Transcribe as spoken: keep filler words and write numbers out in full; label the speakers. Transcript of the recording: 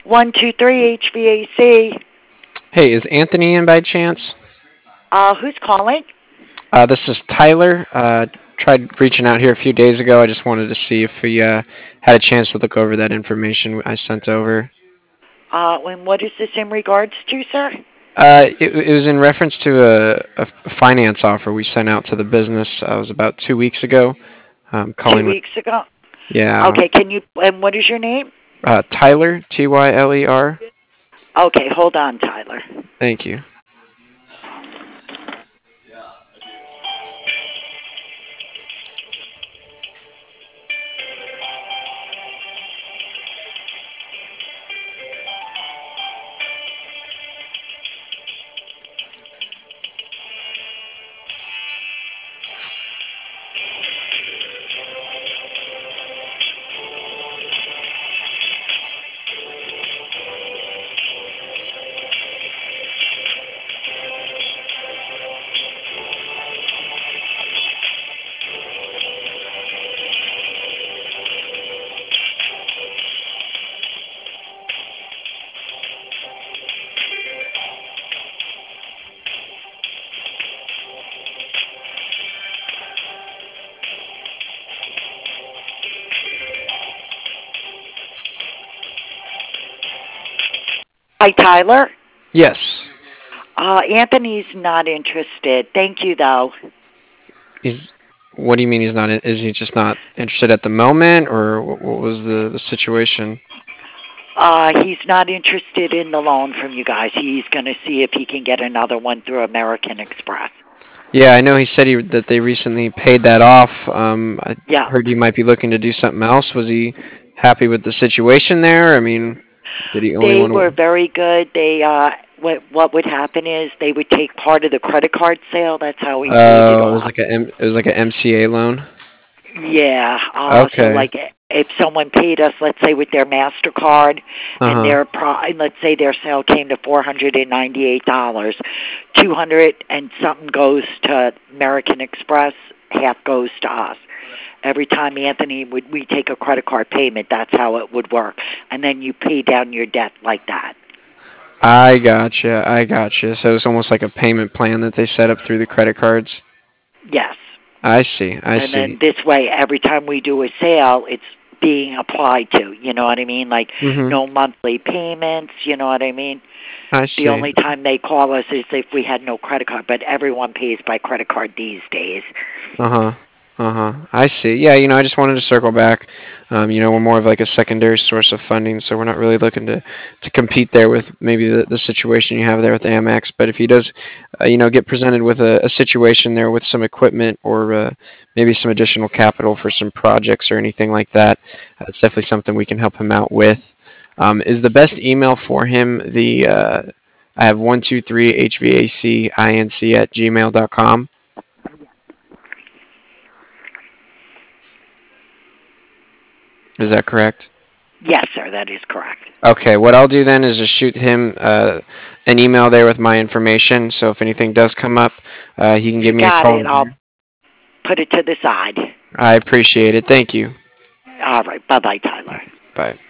Speaker 1: One, two, three, H V A C.
Speaker 2: Hey, is Anthony in by chance?
Speaker 1: Uh, who's calling?
Speaker 2: Uh, this is Tyler. Uh, tried reaching out here a few days ago. I just wanted to see if he uh, had a chance to look over that information I sent over.
Speaker 1: Uh, and what is this in regards to, sir?
Speaker 2: Uh, it, it was in reference to a, a finance offer we sent out to the business. Uh, it was about two weeks ago. Um,
Speaker 1: Two
Speaker 2: calling with
Speaker 1: weeks ago.
Speaker 2: yeah,
Speaker 1: Okay, can you, and what is your name?
Speaker 2: uh, Tyler T Y L E R.
Speaker 1: Okay, hold on, Tyler.
Speaker 2: Thank you.
Speaker 1: Hi, Tyler.
Speaker 2: Yes.
Speaker 1: Uh, Anthony's not interested. Thank you, though.
Speaker 2: He's. What do you mean he's not? In, is he just not interested at the moment, or what, what was the the situation?
Speaker 1: Uh, he's not interested in the loan from you guys. He's going to see if he can get another one through American Express.
Speaker 2: Yeah, I know he said he, that they recently paid that off. Um, I
Speaker 1: Yeah,
Speaker 2: heard he might be looking to do something else. Was he happy with the situation there? I mean, did he only
Speaker 1: they
Speaker 2: want
Speaker 1: were
Speaker 2: to?
Speaker 1: very good. They uh, what what would happen is they would take part of the credit card sale. That's how he paid it
Speaker 2: Oh, it was
Speaker 1: off.
Speaker 2: like a M- it was like a M C A loan.
Speaker 1: Yeah. Uh, so
Speaker 2: Okay.
Speaker 1: like if someone paid us, let's say with their Mastercard,
Speaker 2: Uh
Speaker 1: and
Speaker 2: huh.
Speaker 1: their pro, and let's say their sale came to four hundred and ninety-eight dollars, two hundred and something goes to American Express, half goes to us. Every time Anthony would we take a credit card payment, that's how it would work, and then you pay down your debt like that.
Speaker 2: I gotcha. I gotcha. So it's almost like a payment plan that they set up through the credit cards.
Speaker 1: Yes.
Speaker 2: I see. I
Speaker 1: And then
Speaker 2: see.
Speaker 1: this way, every time we do a sale, it's being applied to. You know what I mean? Like
Speaker 2: Mhm.
Speaker 1: no monthly payments. You know what I mean?
Speaker 2: I
Speaker 1: The
Speaker 2: see.
Speaker 1: only time they call us is if we had no credit card, but everyone pays by credit card these days.
Speaker 2: Uh huh. Uh huh. I see. Yeah, you know, I just wanted to circle back. Um, you know, we're more of like a secondary source of funding, so we're not really looking to, to compete there with maybe the, the situation you have there with Amex. But if he does, uh, you know, get presented with a, a situation there with some equipment or uh, maybe some additional capital for some projects or anything like that, uh, it's definitely something we can help him out with. Um, is the best email for him the uh, I have one two three H V A C inc at gmail dot com. Is that correct?
Speaker 1: Yes, sir, that is correct.
Speaker 2: Okay, what I'll do then is just shoot him uh, an email there with my information. So if anything does come up, uh, he can
Speaker 1: You
Speaker 2: give me a
Speaker 1: got
Speaker 2: call
Speaker 1: it.
Speaker 2: there.
Speaker 1: I'll put it to the side.
Speaker 2: I appreciate it. Thank you.
Speaker 1: All right. Bye bye, Tyler.
Speaker 2: Bye.